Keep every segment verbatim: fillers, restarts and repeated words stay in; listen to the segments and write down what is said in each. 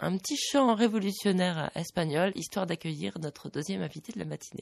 un petit chant révolutionnaire espagnol, histoire d'accueillir notre deuxième invité de la matinée.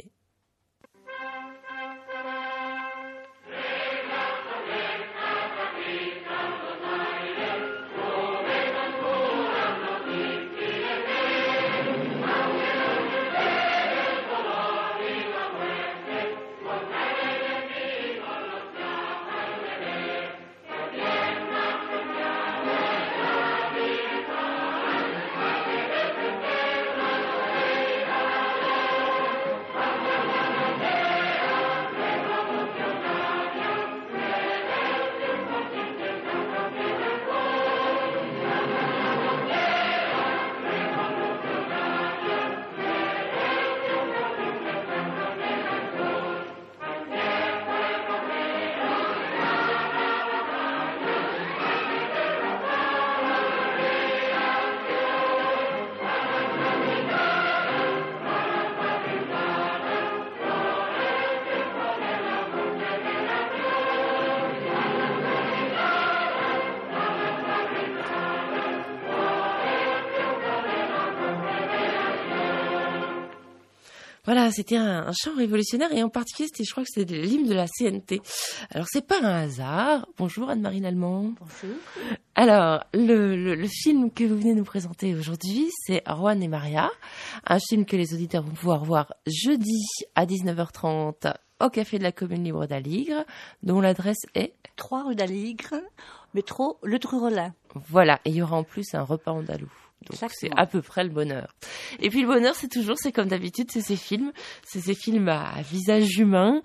Voilà, c'était un, un chant révolutionnaire et en particulier, c'était, je crois que c'était l'hymne de la C N T. Alors, c'est pas un hasard. Bonjour Anne-Marie Lallemand. Bonjour. Alors, le, le, le film que vous venez nous présenter aujourd'hui, c'est Juan et Maria, un film que les auditeurs vont pouvoir voir jeudi à dix-neuf heures trente au Café de la Commune Libre d'Aligre, dont l'adresse est trois rue d'Aligre, métro Le Tru-Rollin. Voilà, et il y aura en plus un repas andalou. Donc Exactement. C'est à peu près le bonheur. Et puis le bonheur, c'est toujours, c'est comme d'habitude, c'est ces films, c'est ces films à, à visage humain.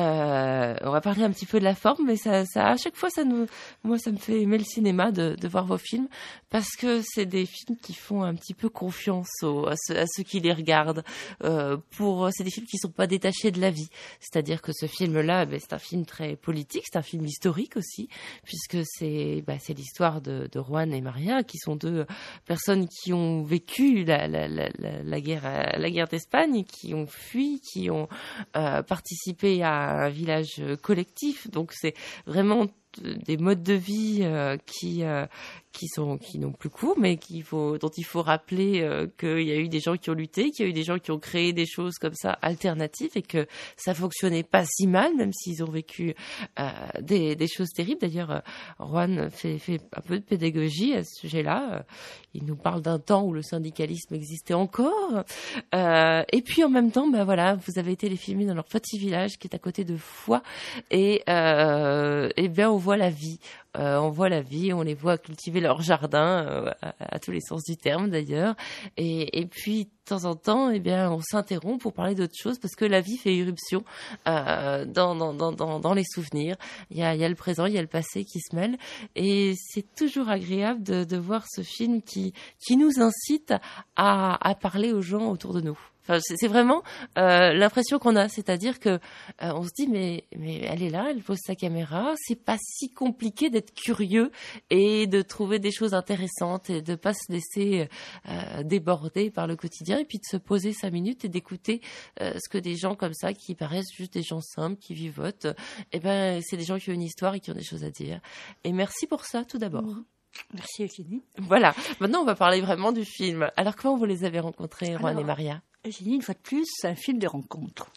Euh, on va parler un petit peu de la forme, mais ça, ça, à chaque fois, ça nous, moi, ça me fait aimer le cinéma de, de voir vos films parce que c'est des films qui font un petit peu confiance aux, à, ceux, à ceux qui les regardent. Euh, pour, c'est des films qui sont pas détachés de la vie. C'est-à-dire que ce film-là, ben, c'est un film très politique, c'est un film historique aussi, puisque c'est, ben, c'est l'histoire de, de Juan et Maria, qui sont deux personnes qui ont vécu la, la, la, la guerre, la guerre d'Espagne, qui ont fui, qui ont euh, participé à un village collectif. Donc c'est vraiment des modes de vie euh, qui euh, qui sont qui n'ont plus cours, mais qu'il faut dont il faut rappeler euh, qu'il y a eu des gens qui ont lutté, qu'il y a eu des gens qui ont créé des choses comme ça alternatives et que ça fonctionnait pas si mal, même s'ils ont vécu euh, des des choses terribles. D'ailleurs, euh, Juan fait fait un peu de pédagogie à ce sujet-là. Euh, il nous parle d'un temps où le syndicalisme existait encore. Euh, et puis en même temps, ben voilà, vous avez été les filmer dans leur petit village qui est à côté de Foix et euh, et bien on voit la vie. Euh, on voit la vie, on les voit cultiver leur jardin, euh, à, à tous les sens du terme d'ailleurs. Et, et puis, de temps en temps, eh bien, on s'interrompt pour parler d'autre chose parce que la vie fait irruption euh, dans, dans, dans, dans, dans les souvenirs. Il y a, il y a le présent, il y a le passé qui se mêlent. Et c'est toujours agréable de, de voir ce film qui, qui nous incite à, à parler aux gens autour de nous. Enfin, c'est, c'est vraiment euh, l'impression qu'on a, c'est-à-dire que euh, on se dit mais mais elle est là, elle pose sa caméra, c'est pas si compliqué d'être curieux et de trouver des choses intéressantes et de pas se laisser euh, déborder par le quotidien et puis de se poser cinq minutes et d'écouter euh, ce que des gens comme ça qui paraissent juste des gens simples qui vivotent, et ben c'est des gens qui ont une histoire et qui ont des choses à dire. Et merci pour ça tout d'abord. Mmh. Merci Eugénie. Voilà, maintenant on va parler vraiment du film. Alors comment vous les avez rencontrés, Juan Alors, et Maria? Eugénie, une fois de plus, c'est un film de rencontre.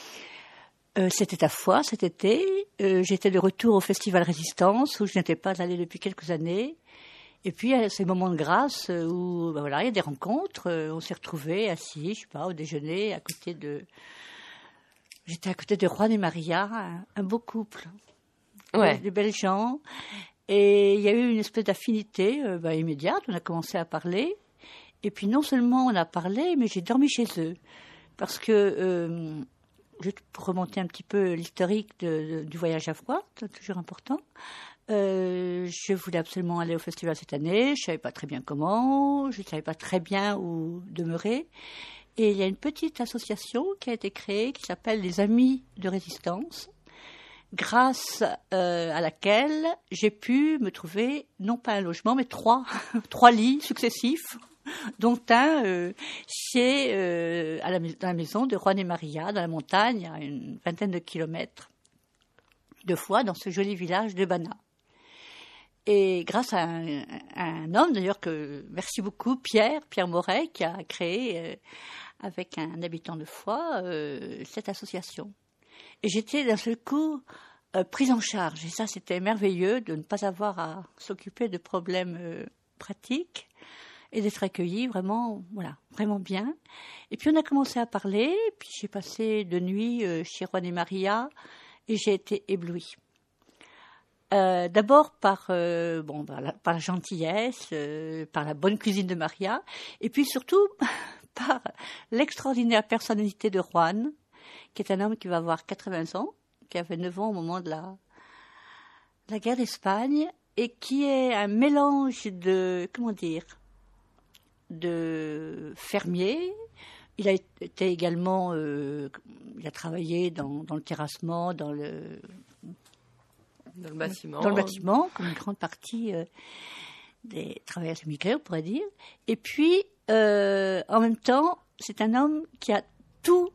Euh, c'était à Foix cet été. Euh, j'étais de retour au Festival Résistance où je n'étais pas allée depuis quelques années. Et puis, il y a ces moments de grâce où ben voilà, il y a des rencontres. Euh, on s'est retrouvés assis, je sais pas, au déjeuner, à côté de... J'étais à côté de Juan et Maria, un, un beau couple. Ouais. Des, des belles gens. Et il y a eu une espèce d'affinité euh, ben, immédiate. On a commencé à parler. Et puis non seulement on a parlé, mais j'ai dormi chez eux. Parce que, euh, juste pour remonter un petit peu l'historique de, de, du voyage à Foix, c'est toujours important, euh, je voulais absolument aller au festival cette année. Je ne savais pas très bien comment, je ne savais pas très bien où demeurer. Et il y a une petite association qui a été créée qui s'appelle les Amis de Résistance, grâce euh, à laquelle j'ai pu me trouver, non pas un logement, mais trois, trois lits successifs, dont un euh, chez, euh, à la, dans la maison de Juan et Maria, dans la montagne, à une vingtaine de kilomètres de Foix, dans ce joli village de Bana. Et grâce à un, à un homme, d'ailleurs, que merci beaucoup, Pierre, Pierre Moret, qui a créé, euh, avec un habitant de Foix, euh, cette association. Et j'étais d'un seul coup euh, prise en charge. Et ça, c'était merveilleux de ne pas avoir à s'occuper de problèmes euh, pratiques et d'être accueillie vraiment, voilà, vraiment bien. Et puis on a commencé à parler, puis j'ai passé de nuit euh, chez Juan et Maria et j'ai été éblouie. Euh, d'abord par, euh, bon, par, la, par la gentillesse, euh, par la bonne cuisine de Maria, et puis surtout par l'extraordinaire personnalité de Juan, qui est un homme qui va avoir quatre-vingts ans, qui avait neuf ans au moment de la, de la guerre d'Espagne, et qui est un mélange de, comment dire, de fermier. Il a été également, euh, il a travaillé dans, dans le terrassement, dans le, dans le bâtiment, dans le bâtiment, comme une grande partie euh, des travailleurs immigrés, on pourrait dire. Et puis, euh, en même temps, c'est un homme qui a tout,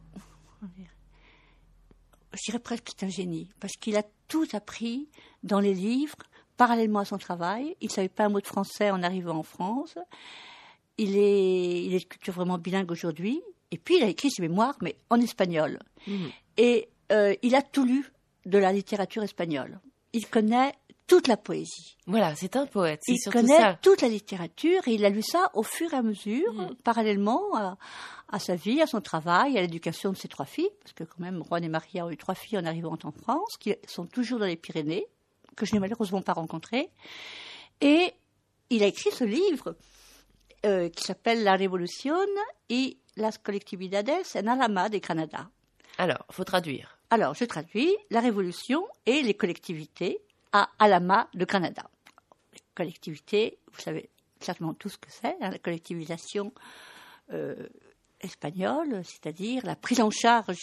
je dirais presque qu'il est un génie, parce qu'il a tout appris dans les livres, parallèlement à son travail. Il ne savait pas un mot de français en arrivant en France. Il est, il est de culture vraiment bilingue aujourd'hui. Et puis, il a écrit ses mémoires, mais en espagnol. Mmh. Et euh, il a tout lu de la littérature espagnole. Il connaît toute la poésie. Voilà, c'est un poète, c'est il surtout connaît ça. toute la littérature et il a lu ça au fur et à mesure, mmh. parallèlement à, à sa vie, à son travail, à l'éducation de ses trois filles, parce que quand même, Juan et Maria ont eu trois filles en arrivant en France, qui sont toujours dans les Pyrénées, que je n'ai malheureusement pas rencontrées. Et il a écrit ce livre Euh, qui s'appelle La Revolución y las colectividades en Alama de Granada. Alors, il faut traduire. Alors, je traduis La Révolution et les collectivités à Alama de Granada. Les collectivités, vous savez certainement tout ce que c'est, hein, la collectivisation euh, espagnole, c'est-à-dire la prise en charge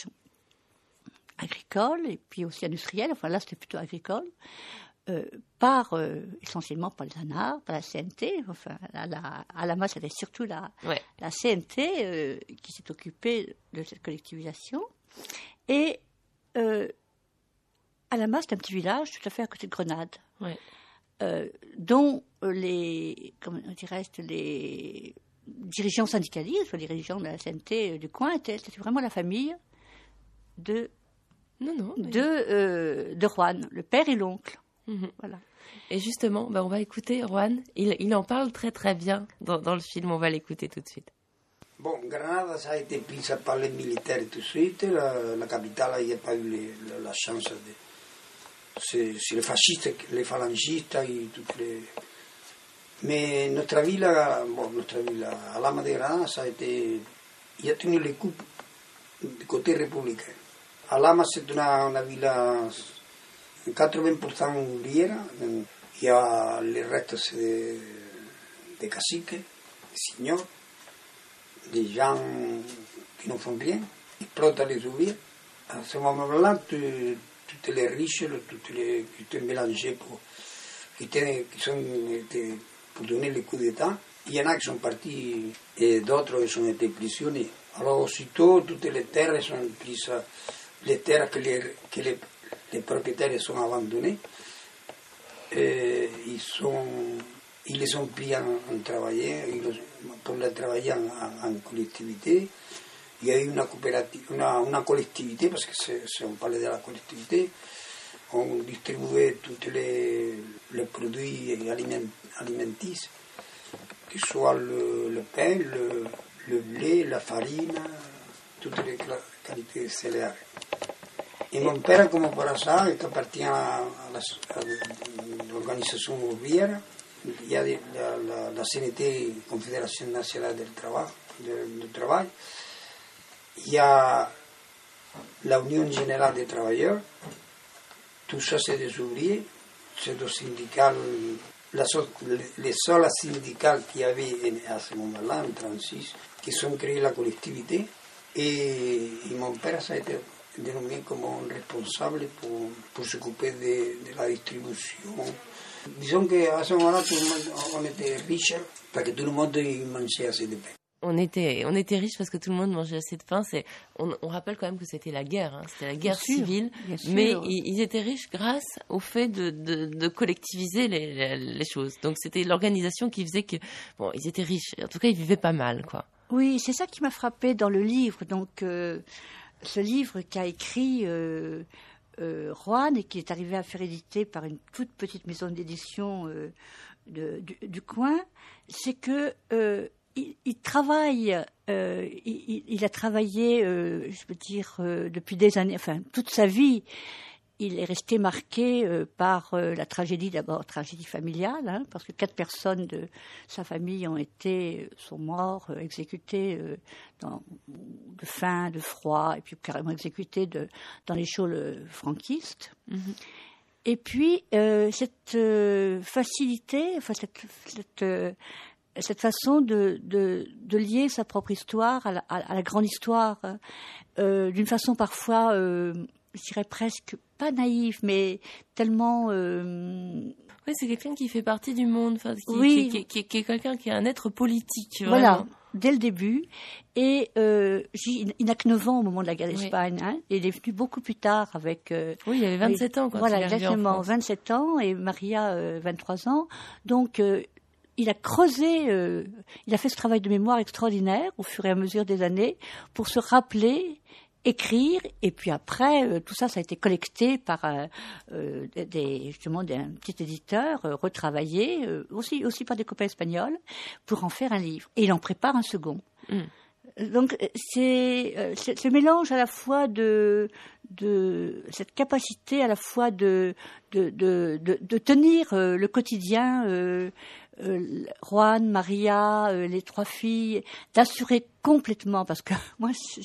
agricole et puis aussi industrielle, enfin là c'était plutôt agricole, Euh, par, euh, essentiellement par les ANAR, par la C N T, enfin, à la, à la masse, c'était surtout la, ouais. la C N T euh, qui s'est occupée de cette collectivisation. Et euh, à la masse, c'est un petit village tout à fait à côté de Grenade, ouais. euh, dont les, comment dirais-je, les dirigeants syndicalistes, les dirigeants de la C N T du coin, étaient, c'était vraiment la famille de, non, non, mais... de, euh, de Juan, le père et l'oncle. Mmh. Voilà. Et justement, ben on va écouter Juan. Il, il en parle très très bien dans, dans le film. On va l'écouter tout de suite. Bon, Granada, ça a été prise par les militaires tout de suite. La, la capitale, il n'y a pas eu les, la, la chance de... C'est, c'est les fascistes, les phalangistes et toutes les... Mais notre ville, bon, notre ville, Alama de Granada, ça a été... Il a tenu les coupes du côté républicain. Alama, c'est une, une ville... quatre-vingts pour cent ouvriera, il y a les restes de, de caciques, de seigneurs, des gens qui ne font rien, ils exploitent les ouvriers. À ce moment-là, toutes les riches, toutes les qui étaient mélangés pour, qui, étaient, qui sont étaient, pour donner les coups d'État, il y en a qui sont partis et d'autres qui ont été prisonniers. Alors aussitôt, toutes les terres sont prises, les terres que les, que les les propriétaires sont abandonnés, et ils, sont, ils les ont pris en, en travailler, pour les travailler en, en, en collectivité. Il y a eu une, una, una collectivité, parce que c'est, c'est, on parlait de la collectivité, on distribuait tous les, les produits aliment, alimentices, que ce soit le, le pain, le, le blé, la farine, toutes les qualités de céréales. Et mon père, comme par hasard, qui appartient à, la, à l'organisation ouvrière, il y a la, la, la C N T, Confédération nationale du travail, de, de travail, il y a la Union générale des travailleurs, tout ça c'est des ouvriers, c'est des syndicats, la, les seuls syndicats qu'il y avait à ce moment-là, en trente-six, qui ont créé la collectivité, et, et mon père, ça a été dénommé comme responsable pour, pour s'occuper de, de la distribution. Disons qu'à ce moment-là, tout le monde, on était riche, parce que tout le monde mangeait assez de pain. On était, on était riches parce que tout le monde mangeait assez de pain. C'est, on, on rappelle quand même que c'était la guerre, hein, c'était la guerre Bien sûr, civile, bien sûr. mais ils, ils étaient riches grâce au fait de, de, de collectiviser les, les, les choses. Donc c'était l'organisation qui faisait que, bon, ils étaient riches. En tout cas, ils vivaient pas mal, quoi. Oui, c'est ça qui m'a frappé dans le livre. Donc, euh, ce livre qu'a écrit euh, euh, Juan et qui est arrivé à faire éditer par une toute petite maison d'édition euh, de, du, du coin, c'est que euh, il, il travaille, euh, il, il a travaillé, euh, je veux dire, euh, depuis des années, enfin toute sa vie. Il est resté marqué euh, par euh, la tragédie, d'abord tragédie familiale, hein, parce que quatre personnes de sa famille ont été, sont morts, euh, exécutés euh, dans, de faim, de froid, et puis carrément exécutés de, dans les geôles franquistes. Mm-hmm. Et puis euh, cette euh, facilité, enfin cette, cette, euh, cette façon de, de, de lier sa propre histoire à la, à la grande histoire, euh, d'une façon parfois, euh, je dirais presque pas naïve, mais tellement... Euh... Oui, c'est quelqu'un qui fait partie du monde, enfin, qui, oui. qui, qui, qui, qui est quelqu'un qui est un être politique. Vraiment. Voilà, dès le début. Et euh, il n'a que neuf ans au moment de la guerre d'Espagne. Oui. Hein, et il est venu beaucoup plus tard avec... Euh, oui, il avait vingt-sept ans quand voilà, il est arrivé en France. Voilà, exactement, vingt-sept ans et Maria, euh, vingt-trois ans. Donc... Euh, il a creusé, euh, il a fait ce travail de mémoire extraordinaire au fur et à mesure des années pour se rappeler, écrire, et puis après, euh, tout ça, ça a été collecté par euh, euh, des, justement un petit éditeur, euh, retravaillé, euh, aussi, aussi par des copains espagnols, pour en faire un livre. Et il en prépare un second. Mm. Donc, c'est, euh, c'est ce mélange à la fois de, de cette capacité à la fois de, de, de, de, de tenir euh, le quotidien, euh, Euh, Juan, Maria, euh, les trois filles, d'assurer complètement, parce que moi, je,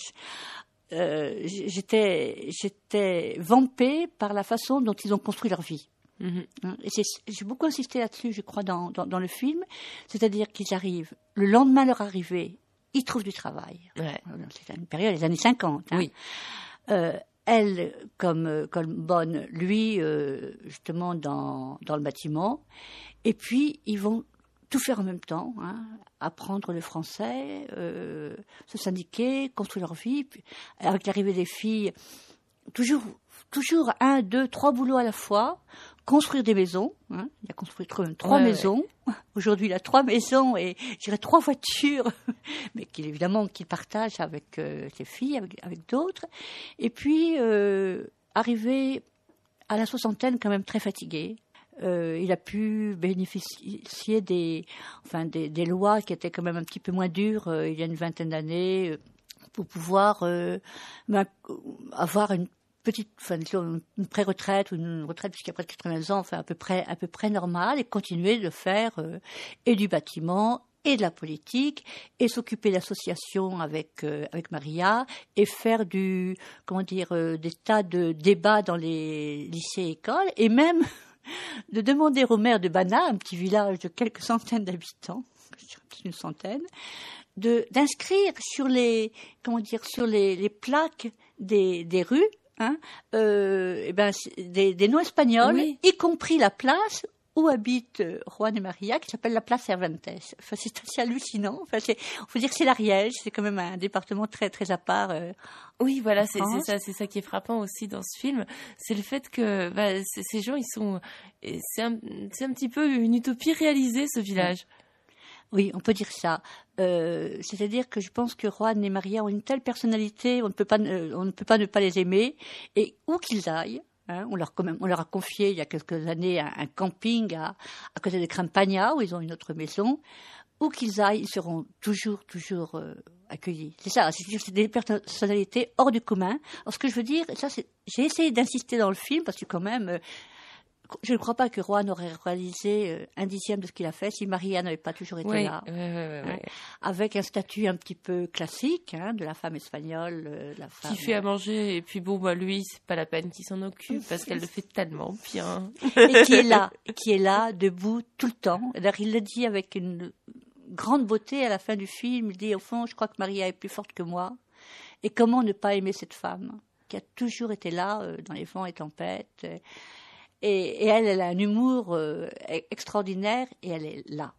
euh, j'étais, j'étais vampée par la façon dont ils ont construit leur vie. Mm-hmm. Et c'est, j'ai beaucoup insisté là-dessus, je crois, dans, dans, dans le film, c'est-à-dire qu'ils arrivent, le lendemain de leur arrivée, ils trouvent du travail. Ouais. C'est une période des années cinquante. Hein. Oui. Euh, elle, comme, comme bonne, lui, euh, justement, dans, dans le bâtiment. Et puis, ils vont tout faire en même temps, hein, apprendre le français, euh, se syndiquer, construire leur vie. Puis, avec l'arrivée des filles, toujours, toujours un, deux, trois boulots à la fois, construire des maisons. Hein, il a construit trois, trois ouais, maisons. Ouais. Aujourd'hui, il a trois maisons et, je dirais, trois voitures, mais qu'il, évidemment, qu'il partage avec euh, ses filles, avec, avec d'autres. Et puis, euh, arrivé à la soixantaine, quand même très fatigué. Euh, il a pu bénéficier des, enfin des, des lois qui étaient quand même un petit peu moins dures euh, il y a une vingtaine d'années euh, pour pouvoir euh, ben, avoir une petite, enfin, une pré-retraite ou une retraite jusqu'à près de quatre-vingts ans, enfin à peu près, à peu près normale, et continuer de faire euh, et du bâtiment et de la politique et s'occuper d'associations avec euh, avec Maria et faire du, comment dire, euh, des tas de débats dans les lycées et écoles et même de demander au maire de Bana, un petit village de quelques centaines d'habitants, je dirais peut-être une centaine, de, d'inscrire sur les, comment dire, sur les, les plaques des, des rues, hein, euh, et ben, des, des noms espagnols, oui. Y compris la place où habitent Juan et Maria, qui s'appelle la place Cervantes. Enfin, c'est assez hallucinant. Enfin, c'est, on peut dire que c'est l'Ariège, c'est quand même un département très, très à part. Euh, oui, voilà, c'est, c'est ça, c'est ça qui est frappant aussi dans ce film, c'est le fait que bah, ces gens, ils sont, c'est un, c'est un petit peu une utopie réalisée, ce village. Oui, on peut dire ça. Euh, c'est-à-dire que je pense que Juan et Maria ont une telle personnalité, on ne peut pas, euh, on ne peut pas ne pas les aimer, et où qu'ils aillent. Hein, on, leur, on leur a confié il y a quelques années un, un camping à, à côté de Crampagna où ils ont une autre maison. Où qu'ils aillent, ils seront toujours, toujours euh, accueillis. C'est ça, c'est, c'est des personnalités hors du commun. Alors ce que je veux dire, ça, c'est, j'ai essayé d'insister dans le film parce que quand même, euh, je ne crois pas que Juan aurait réalisé euh, un dixième de ce qu'il a fait si Maria n'avait pas toujours été oui, là. Oui, oui, oui, hein, avec un statut un petit peu classique hein, de la femme espagnole. Euh, la femme, qui fait à manger, et puis bon, bah, lui, c'est pas la peine qu'il s'en occupe parce qu'elle le fait tellement bien. Et qui est là, qui est là, debout tout le temps. D'ailleurs, il le dit avec une grande beauté à la fin du film. Il dit, au fond, je crois que Maria est plus forte que moi. Et comment ne pas aimer cette femme qui a toujours été là euh, dans les vents et tempêtes. Et, et elle, elle a un humour euh, extraordinaire et elle est là.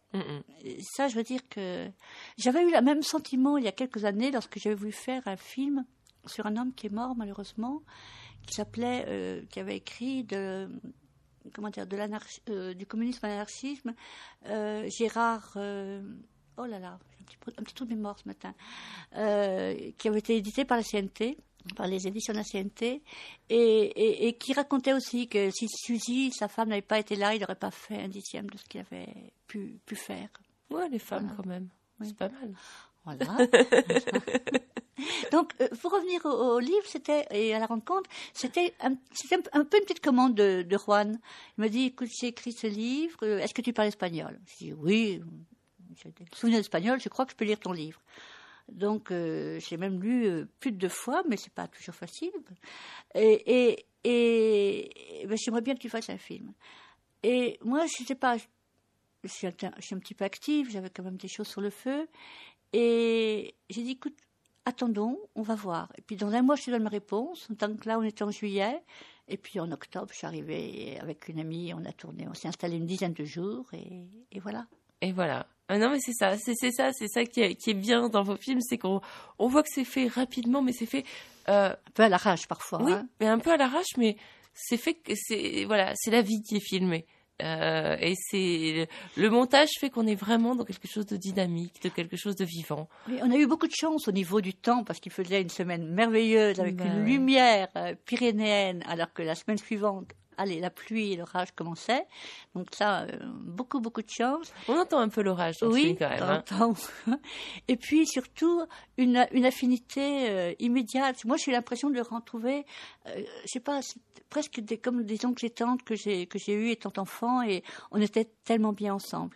Mm-mm. Et ça, je veux dire que j'avais eu le même sentiment il y a quelques années lorsque j'avais voulu faire un film sur un homme qui est mort malheureusement, qui s'appelait, euh, qui avait écrit de, comment dire, de l'anarch- euh, du communisme à l'anarchisme, euh, Gérard, euh, oh là là, j'ai un petit, peu- un petit trou de mémoire ce matin, euh, qui avait été édité par la C N T, par les éditions de la C N T, et, et, et qui racontait aussi que si Suzy, sa femme, n'avait pas été là, il n'aurait pas fait un dixième de ce qu'il avait pu, pu faire. Ouais, les femmes Voilà. quand même. Oui. C'est pas mal. Voilà. Donc, euh, pour revenir au, au livre, c'était et à la rencontre, c'était un, c'était un, un peu une petite commande de, de Juan. Il m'a dit, écoute, j'ai écrit ce livre, euh, est-ce que tu parles espagnol? J'ai dit, oui, j'ai des souvenirs d'espagnol, je crois que je peux lire ton livre. Donc, euh, j'ai même lu euh, plus de deux fois, mais c'est pas toujours facile. Et, et, et, et ben, j'aimerais bien que tu fasses un film. Et moi, je sais pas, je suis, un, je suis un petit peu active, j'avais quand même des choses sur le feu. Et j'ai dit, écoute, attendons, on va voir. Et puis dans un mois, je te donne ma réponse. Donc là, on était en juillet. Et puis en octobre, je suis arrivée avec une amie, on a tourné, on s'est installé une dizaine de jours. Et, et voilà. Et voilà. Ah non, mais c'est ça, c'est, c'est ça, c'est ça qui est, qui est bien dans vos films, c'est qu'on on voit que c'est fait rapidement, mais c'est fait... Euh, un peu à l'arrache parfois. Oui, hein. mais un peu à l'arrache, mais c'est fait que c'est... Voilà, c'est la vie qui est filmée. Euh, et c'est le montage fait qu'on est vraiment dans quelque chose de dynamique, de quelque chose de vivant. Oui, on a eu beaucoup de chance au niveau du temps parce qu'il faisait une semaine merveilleuse avec Ben une ouais. lumière euh, pyrénéenne, alors que la semaine suivante, allez, la pluie et l'orage commençaient. Donc ça, euh, beaucoup beaucoup de chance. On entend un peu l'orage dans le Oui, film quand même. Hein. t'entends. Et puis surtout une, une affinité euh, immédiate. Moi, j'ai l'impression de le retrouver, euh, je sais pas, c'est presque des, comme des oncles et tantes que j'ai que j'ai eu étant enfant, et on était tellement bien ensemble.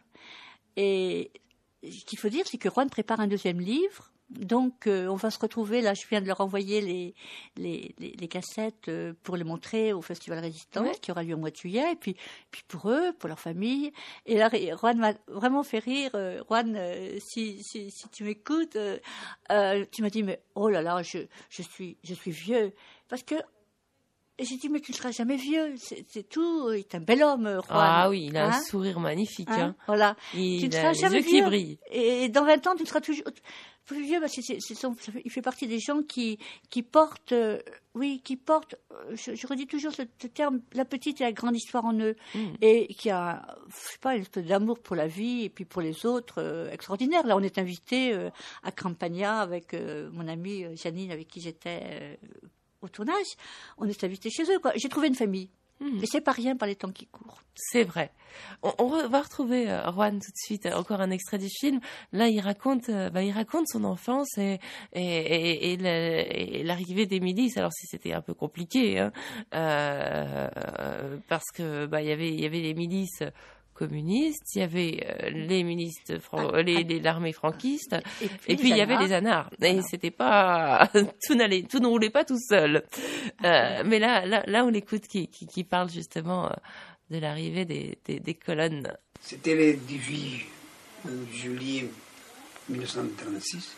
Et ce qu'il faut dire, c'est que Juan prépare un deuxième livre. Donc, euh, on va se retrouver, là, je viens de leur envoyer les, les, les, les cassettes euh, pour les montrer au Festival Résistance, Ouais. qui aura lieu au mois de juillet, et puis, puis pour eux, pour leur famille. Et là, Juan m'a vraiment fait rire. Euh, Juan, euh, si, si, si tu m'écoutes, euh, euh, tu m'as dit, mais oh là là, je, je, suis, je suis vieux. Parce que, et j'ai dit, mais tu ne seras jamais vieux, c'est, c'est tout, il est un bel homme, Juan. Ah oui, il a Hein un sourire magnifique. Hein Hein. Voilà. Il Tu ne a seras les jamais yeux qui vieux. brillent. Et dans vingt ans, tu ne seras toujours plus vieux, parce que c'est, c'est son- ça fait- il fait partie des gens qui, qui portent, euh, oui, qui portent, euh, je, je redis toujours ce, ce terme, la petite et la grande histoire en eux, Mm. et qui a, je sais pas, une espèce d'amour pour la vie et puis pour les autres euh, extraordinaire. Là, on est invité euh, à Campagna avec euh, mon amie euh, Janine, avec qui j'étais euh, au tournage. On est invité chez eux, quoi. J'ai trouvé une famille. Mm. Et c'est pas rien par les temps qui courent. C'est vrai. On, on re- va retrouver euh, Juan tout de suite. euh, Encore un extrait du film. Là, il raconte, euh, bah, il raconte son enfance et et, et, et, la- et l'arrivée des milices. Alors si c'était un peu compliqué, hein, euh, euh, parce que bah il y avait il y avait les milices communistes, il y avait euh, les milices fran- Ah, les, ah. les l'armée franquiste. Et Et puis il y avait les anards. Et Voilà. c'était pas tout n'allait tout ne roulait pas tout seul. Euh, mais là là là on l'écoute qui qui, qui parle justement euh, de l'arrivée des, des des colonnes. C'était le dix-huit juillet mille neuf cent trente-six.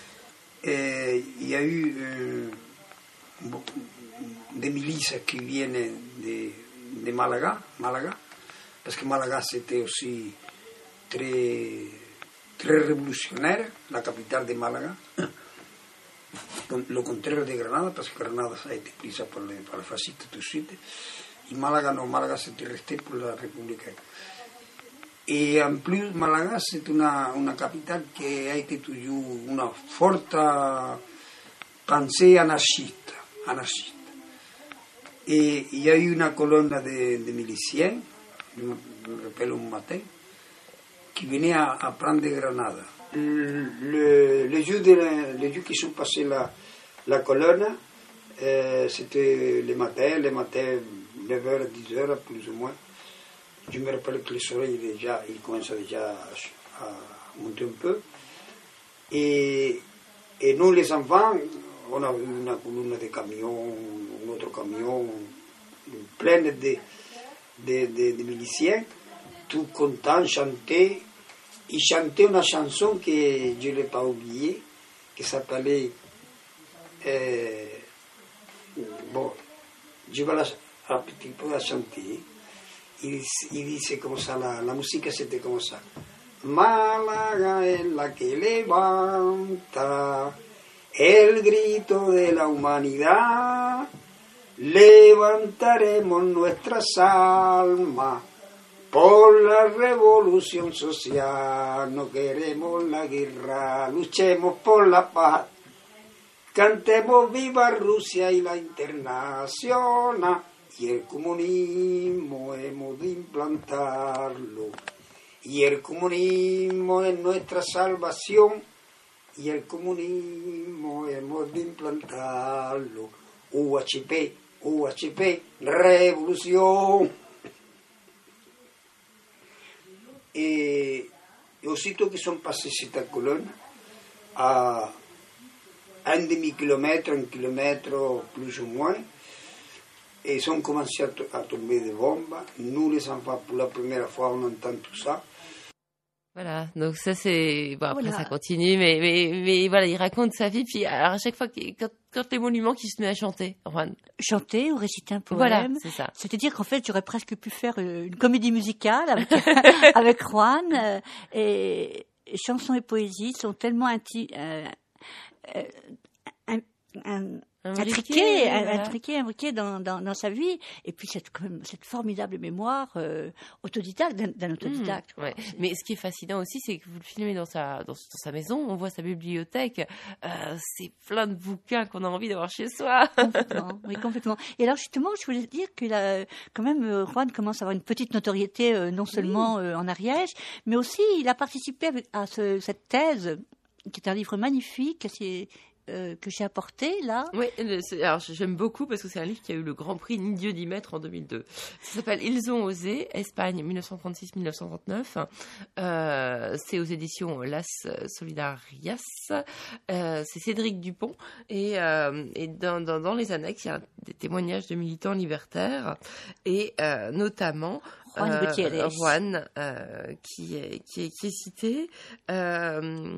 Et il y a eu euh, bon, des milices qui viennent de, de Malaga, Malaga, parce que Malaga c'était aussi très, très révolutionnaire, la capitale de Malaga. Lo contrario de Granada, parce que Granada a été prise par les, par les fascistes tout de suite. Et Malaga non, Malaga c'était resté pour la République. Et en plus, Malaga c'est una, una capitale qui a été toujours une forte pensée anarchiste, anarchiste. Et il y a eu une colonne de, de miliciens, je me rappelle un matin, qui venaient à, à prendre Granada. Le, le, les jours de la, les jours qui sont passés la, la colonne, euh, c'était le matin, le matin, neuf heures, dix heures plus ou moins. Je me rappelle que le soleil déjà, il commençait déjà à, à monter un peu. Et, et nous, les enfants, on a vu une colonne de camions, un autre camion, plein de, de, de, de miliciens, tout contents, chantaient. Ils chantaient une chanson que je ne l'ai pas oubliée, qui s'appelait... Euh, bon, je vais la, un petit peu la chanter. Il, il disait comme ça, la, la musique c'était comme ça. Málaga es la que levanta el grito de la humanidad. Levantaremos nuestras almas por la revolución social. No queremos la guerra, luchemos por la paz. Cantemos viva Rusia y la internacional. Y el comunismo hemos de implantarlo. Y el comunismo es nuestra salvación. Y el comunismo hemos de implantarlo. U H P, U H P, revolución. Et, et aussitôt qu'ils sont passés cette colonne, à un demi-kilomètre, un kilomètre plus ou moins, et ils ont commencé à, to- à tomber des bombes. Nous, les enfants, pour la première fois, on entend tout ça. Voilà, donc ça c'est bon après Voilà. ça continue, mais mais mais voilà, il raconte sa vie, puis alors à chaque fois qu'il- quand quand les monuments qui se met à chanter, Juan. Chanter ou réciter un poème. Voilà, c'est ça. C'est-à-dire qu'en fait, j'aurais presque pu faire euh, une comédie musicale avec, avec Juan. euh, et, et chansons et poésie sont tellement inti, euh, euh, un- un- intriqués, un- voilà. intriqués, imbriqués dans, dans, dans sa vie. Et puis cette, quand même, cette formidable mémoire euh, autodidacte, d'un, d'un autodidacte. Mmh, ouais. Mais ce qui est fascinant aussi, c'est que vous le filmez dans sa, dans, dans sa maison, on voit sa bibliothèque, euh, c'est plein de bouquins qu'on a envie d'avoir chez soi. Complètement, oui, complètement. Et alors justement, je voulais dire que là, quand même, euh, Juan commence à avoir une petite notoriété, euh, non seulement euh, en Ariège, mais aussi il a participé avec- à ce- cette thèse, qui est un livre magnifique, c'est, euh, que j'ai apporté là. Oui, le- c'est- alors j'aime beaucoup parce que c'est un livre qui a eu le Grand Prix Ni Dieu ni Maître en deux mille deux. Ça s'appelle Ils ont osé, Espagne dix-neuf cent trente-six dix-neuf cent trente-neuf. Euh, c'est aux éditions Las Solidarias. Euh, c'est Cédric Dupont et, euh, et dans, dans, dans les annexes, il y a des témoignages de militants libertaires et euh, notamment Juan Gutiérrez. Juan euh, qui, est, qui, est, qui est cité. Euh,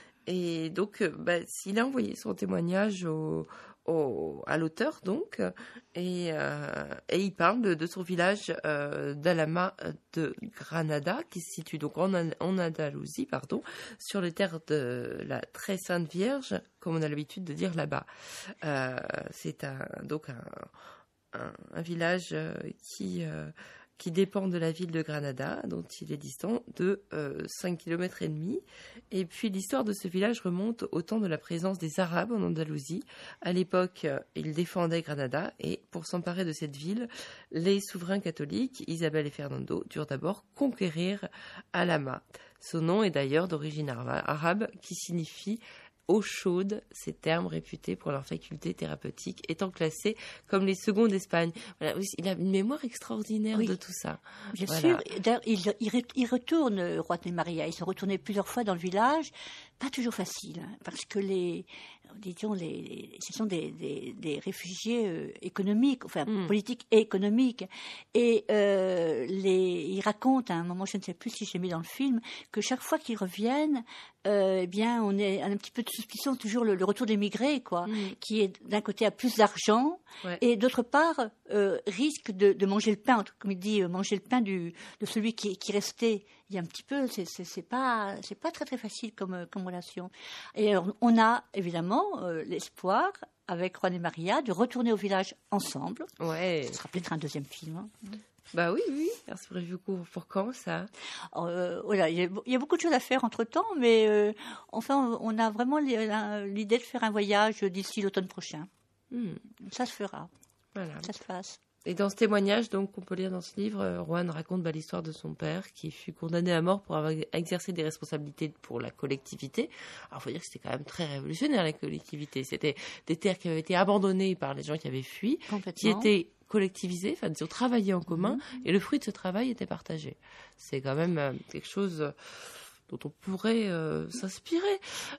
Et donc, euh, bah, il a envoyé son témoignage au, au, à l'auteur, donc, et, euh, et il parle de, de son village euh, d'Alhama de Granada, qui se situe donc en, An- en Andalousie, pardon, sur les terres de la très sainte Vierge, comme on a l'habitude de dire là-bas. Euh, c'est un, donc un, un, un village euh, qui... Euh, qui dépend de la ville de Granada, dont il est distant de euh, cinq kilomètres et demi. Et puis l'histoire de ce village remonte au temps de la présence des Arabes en Andalousie. À l'époque, euh, ils défendaient Granada et pour s'emparer de cette ville, les souverains catholiques, Isabelle et Fernando, durent d'abord conquérir Alhama. Son nom est d'ailleurs d'origine araba- arabe qui signifie eau chaude, ces termes réputés pour leur faculté thérapeutique, étant classés comme les seconds d'Espagne. Voilà, oui, il a une mémoire extraordinaire Oui. de tout ça. Bien Voilà. sûr. D'ailleurs, il, il, re- il retourne, euh, Juan de Maria. Ils sont retournés plusieurs fois dans le village. Pas toujours facile, hein, parce que les, disons, les, les- ce sont des, des, des réfugiés euh, économiques, enfin Mm. politiques et économiques. Et euh, les, ils racontent à un moment, je ne sais plus si j'ai mis dans le film, que chaque fois qu'ils reviennent, euh, eh bien, on est un petit peu de suspicion, toujours le, le retour des migrés, quoi, Mm. qui est d'un côté a plus d'argent Ouais. et d'autre part euh, risque de, de manger le pain, comme il dit, euh, manger le pain du, de celui qui, qui restait. Il y a un petit peu, c'est, c'est, c'est pas, c'est pas très très facile comme, euh, comme relation. Et alors, on a évidemment euh, l'espoir, avec Juan et Maria, de retourner au village ensemble. Ouais. Ce sera peut-être un deuxième film. Hein. Bah oui, oui. Alors c'est prévu pour, pour quand ça? Euh, voilà, il y, a, il y a beaucoup de choses à faire entre temps, mais euh, enfin, on a vraiment l'idée de faire un voyage d'ici l'automne prochain. Hmm. Ça se fera, Voilà. ça se fasse. Et dans ce témoignage, donc, qu'on peut lire dans ce livre, euh, Juan raconte bah, l'histoire de son père qui fut condamné à mort pour avoir exercé des responsabilités pour la collectivité. Alors, il faut dire que c'était quand même très révolutionnaire, la collectivité. C'était des terres qui avaient été abandonnées par les gens qui avaient fui, qui Complètement. étaient collectivisées, enfin, disons, travaillées en commun, et le fruit de ce travail était partagé. C'est quand même euh, quelque chose euh, dont on pourrait euh, s'inspirer.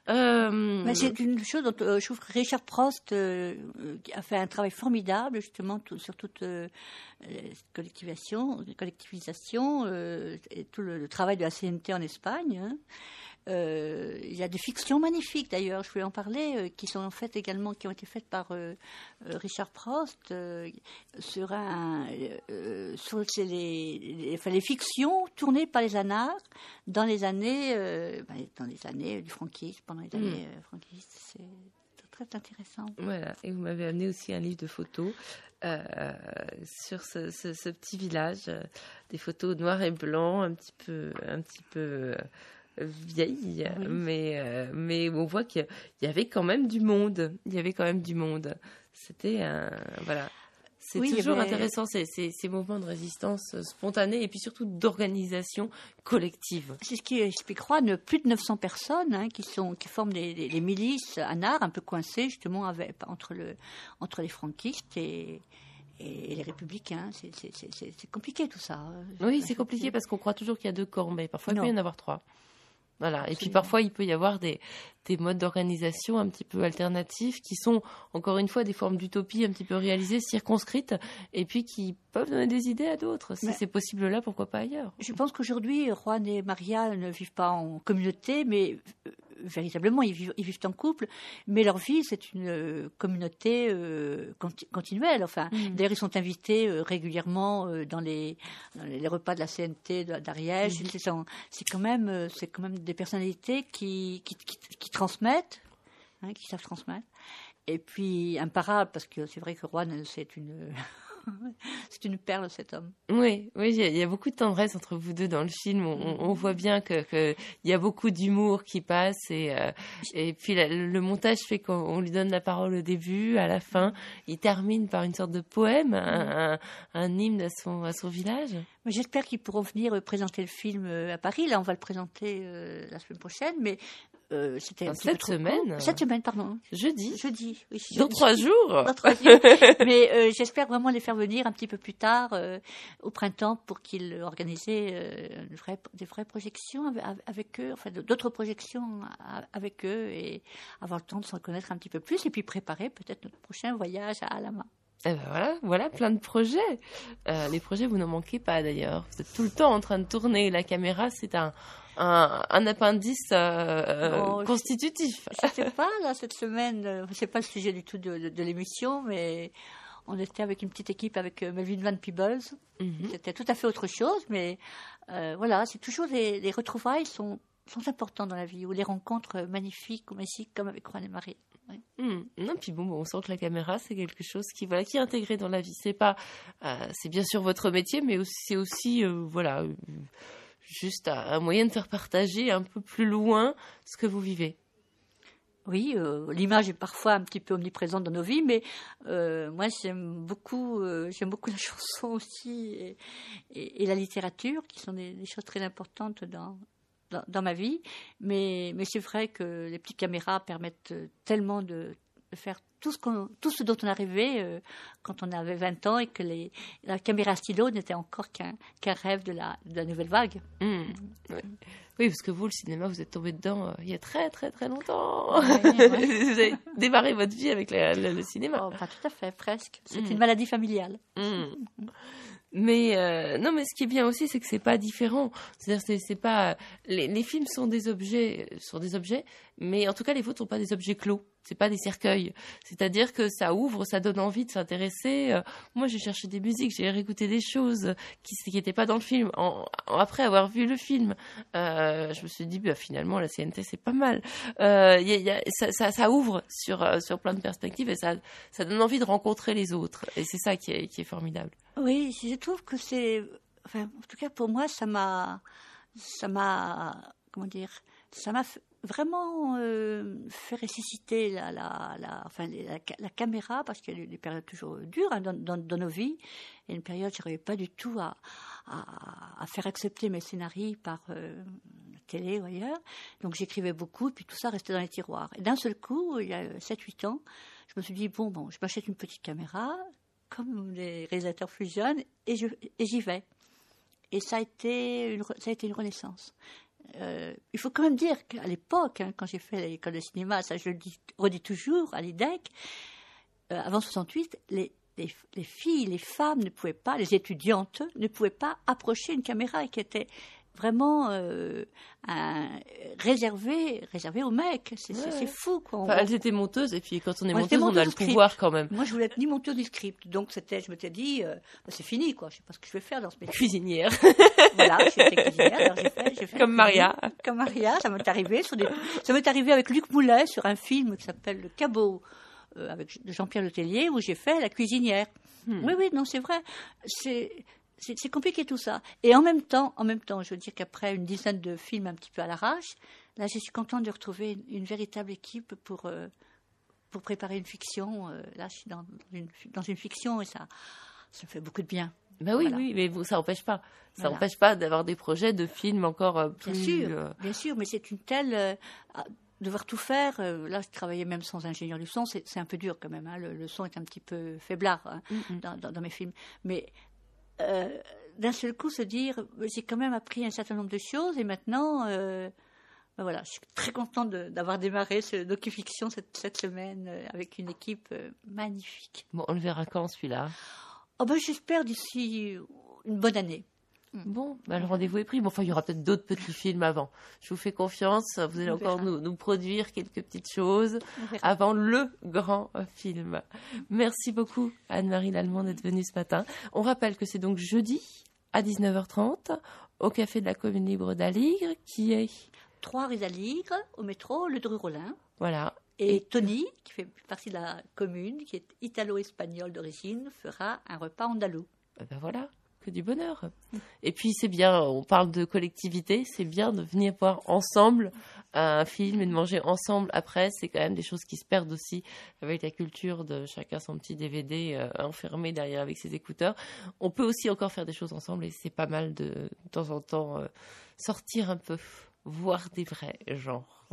Euh, Mais c'est une chose dont euh, je trouve que Richard Prost euh, euh, a fait un travail formidable justement tout, sur toute euh, cette collectivisation, collectivisation euh, et tout le, le travail de la C N T en Espagne. Hein. Euh, il y a des fictions magnifiques d'ailleurs, je voulais en parler, euh, qui sont en fait également, qui ont été faites par euh, euh, Richard Prost euh, sur un, euh, sur les, les, enfin, les fictions tournées par les anards dans les années, euh, dans les années du franquisme, pendant les années mmh. euh, franquistes. C'est très intéressant. Voilà, et vous m'avez amené aussi un livre de photos euh, sur ce, ce, ce petit village, euh, des photos noir et blanc, un petit peu, un petit peu. Euh, vieille, oui. mais, euh, mais on voit qu'il y avait quand même du monde. Il y avait quand même du monde. C'était un... Voilà. C'est oui, toujours avait... intéressant, ces, ces, ces mouvements de résistance spontanés et puis surtout d'organisation collective. C'est ce qui explique, je crois, plus de neuf cents personnes hein, qui, sont, qui forment des, des, des milices anards un peu coincées justement avec, entre, le, entre les franquistes et... et les républicains, c'est, c'est, c'est, c'est compliqué tout ça. Oui, c'est compliqué parce qu'on croit toujours qu'il y a deux camps, mais parfois non. il peut y en avoir trois. Voilà. Absolument. Et puis parfois il peut y avoir des, des modes d'organisation un petit peu alternatifs qui sont encore une fois des formes d'utopie un petit peu réalisées, circonscrites, et puis qui peuvent donner des idées à d'autres. Si mais c'est possible là, pourquoi pas ailleurs? Je pense qu'aujourd'hui, Juan et Maria ne vivent pas en communauté, mais euh, véritablement ils vivent, ils vivent en couple, mais leur vie c'est une euh, communauté euh, conti- continuelle. Enfin, mmh. D'ailleurs ils sont invités euh, régulièrement euh, dans, les, dans les repas de la C N T d'Ariège. Mmh. C'est, c'est quand même, euh, c'est quand même des personnalités qui, qui, qui, qui transmettent, hein, qui savent transmettre. Et puis imparable parce que c'est vrai que Juan c'est une c'est une perle, cet homme. Oui, oui, il y a beaucoup de tendresse entre vous deux dans le film. On, on voit bien que, que il y a beaucoup d'humour qui passe et euh, et puis la, le montage fait qu'on lui donne la parole au début, à la fin. Il termine par une sorte de poème, un, un, un hymne à son à son village. Mais j'espère qu'ils pourront venir présenter le film à Paris. Là, on va le présenter euh, la semaine prochaine, mais Euh, c'était enfin, cette semaine cette semaine pardon jeudi jeudi oui, dans jeudi. trois jours dans trois jours mais euh, j'espère vraiment les faire venir un petit peu plus tard euh, au printemps pour qu'ils organisent euh, de vraies, des vraies projections avec, avec eux, enfin d'autres projections avec eux et avoir le temps de s'en connaître un petit peu plus et puis préparer peut-être notre prochain voyage à Alhama. Eh ben voilà, voilà plein de projets. Euh, les projets, vous n'en manquez pas d'ailleurs. Vous êtes tout le temps en train de tourner. La caméra, c'est un, un, un appendice euh, bon, constitutif. Je ne sais pas, là, cette semaine, c'est pas le sujet du tout de, de, de l'émission, mais on était avec une petite équipe avec Melvin Van Peebles. Mm-hmm. C'était tout à fait autre chose, mais euh, voilà, c'est toujours les, les retrouvailles sont, sont importantes dans la vie, ou les rencontres magnifiques ou magiques comme avec Juan et Marie. Oui. Mmh. Non, puis bon, on sent que la caméra c'est quelque chose qui voilà qui est intégré dans la vie. C'est pas, euh, c'est bien sûr votre métier, mais aussi, c'est aussi euh, voilà euh, juste un moyen de faire partager un peu plus loin ce que vous vivez. Oui, euh, l'image est parfois un petit peu omniprésente dans nos vies, mais euh, moi j'aime beaucoup, euh, j'aime beaucoup la chanson aussi et, et, et la littérature, qui sont des, des choses très importantes dans. Dans, dans ma vie, mais, mais c'est vrai que les petites caméras permettent tellement de, de faire tout ce, qu'on, tout ce dont on est arrivé euh, quand on avait vingt ans et que les, la caméra stylo n'était encore qu'un, qu'un rêve de la, de la nouvelle vague. Mmh. Oui. Oui, parce que vous, le cinéma, vous êtes tombé dedans euh, il y a très très très longtemps. Ouais, ouais. Vous avez démarré votre vie avec la, le, le cinéma. Oh, pas tout à fait, presque. C'est mmh. une maladie familiale. Mmh. Mais euh, non, mais ce qui est bien aussi, c'est que c'est pas différent. C'est-à-dire, c'est, c'est pas les, les films sont des objets, sont des objets, mais en tout cas, les photos sont pas des objets clos. C'est pas des cercueils. C'est-à-dire que ça ouvre, ça donne envie de s'intéresser. Euh, moi, j'ai cherché des musiques, j'ai réécouté des choses qui qui étaient pas dans le film. En, en, après avoir vu le film, euh, je me suis dit, bah, finalement, la C N T, c'est pas mal. Euh, y a, y a, ça, ça, ça ouvre sur euh, sur plein de perspectives et ça ça donne envie de rencontrer les autres. Et c'est ça qui est qui est formidable. Oui, je trouve que c'est, enfin, en tout cas pour moi, ça m'a, ça m'a, comment dire, ça m'a vraiment euh, fait ressusciter la, la, la, enfin, la, la caméra, parce qu'il y a des périodes toujours dures hein, dans, dans, dans nos vies. Et une période, je n'arrivais pas du tout à, à, à faire accepter mes scénarios par euh, la télé ou ailleurs. Donc j'écrivais beaucoup, et puis tout ça restait dans les tiroirs. Et d'un seul coup, il y a sept huit ans, je me suis dit, bon, bon, je m'achète une petite caméra, comme les réalisateurs plus jeunes, et, je, et j'y vais. Et ça a été une, ça a été une renaissance. Euh, il faut quand même dire qu'à l'époque, hein, quand j'ai fait l'école de cinéma, ça je le dis, redis toujours, à l'I D E C, euh, avant soixante-huit, les, les, les filles, les femmes ne pouvaient pas, les étudiantes ne pouvaient pas approcher une caméra qui était vraiment euh, un, réservé, réservé aux mecs. C'est, Ouais, c'est, ouais. c'est fou, quoi. On- Enfin, elles étaient monteuses, et puis quand on est Moi, j'étais monteuse, on a monteuse le script. pouvoir quand même. Moi, je voulais être ni monteuse ni script. Donc, c'était, je m'étais dit, euh, bah, c'est fini, quoi. Je sais pas ce que je vais faire dans ce métier. Cuisinière. Voilà, j'étais cuisinière. Alors, j'ai fait, j'ai fait Comme Maria. Comme Maria, ça m'est arrivé sur des, ça m'est arrivé avec Luc Moulet sur un film qui s'appelle Le Cabot, euh, avec Jean-Pierre Letellier, où j'ai fait la cuisinière. Hmm. Oui, oui, non, c'est vrai. C'est, c'est, c'est compliqué tout ça. Et en même temps, en même temps, je veux dire qu'après une dizaine de films un petit peu à l'arrache, là, je suis contente de retrouver une, une véritable équipe pour, euh, pour préparer une fiction. Euh, là, je suis dans une, dans une fiction et ça, ça me fait beaucoup de bien. Bah oui, Voilà. oui, mais vous, ça n'empêche pas. Ça Voilà. n'empêche pas d'avoir des projets de films encore euh, Bien plus... sûr, euh, bien sûr, mais c'est une telle... euh, à devoir tout faire, euh, là je travaillais même sans ingénieur du son, c'est, c'est un peu dur quand même, hein, le, le son est un petit peu faiblard hein, Mm-mm. dans, dans, dans mes films, mais euh, d'un seul coup se dire, j'ai quand même appris un certain nombre de choses et maintenant, euh, ben voilà, je suis très contente de, d'avoir démarré ce docu-fiction cette, cette semaine euh, avec une équipe euh, magnifique. Bon, on le verra quand, celui-là? Oh ben, j'espère d'ici une bonne année. Bon, bah, le rendez-vous est pris. Bon, enfin, il y aura peut-être d'autres petits films avant. Je vous fais confiance. Vous allez On encore verra. nous, nous produire quelques petites choses On verra. avant le grand euh, film. Merci beaucoup, Anne-Marie Lallemand, d'être venue ce matin. On rappelle que c'est donc jeudi à dix-neuf heures trente au Café de la Commune Libre d'Aligre, qui est... Trois rue d'Aligre, au métro, le Dru-Rollin. Voilà. Et Tony, qui fait partie de la commune, qui est italo-espagnol d'origine, fera un repas andalou. Ben ben voilà, que du bonheur. Et puis c'est bien, on parle de collectivité, c'est bien de venir voir ensemble un film et de manger ensemble après. C'est quand même des choses qui se perdent aussi avec la culture de chacun son petit D V D euh, enfermé derrière avec ses écouteurs. On peut aussi encore faire des choses ensemble et c'est pas mal de, de temps en temps, euh, sortir un peu, voir des vrais genres.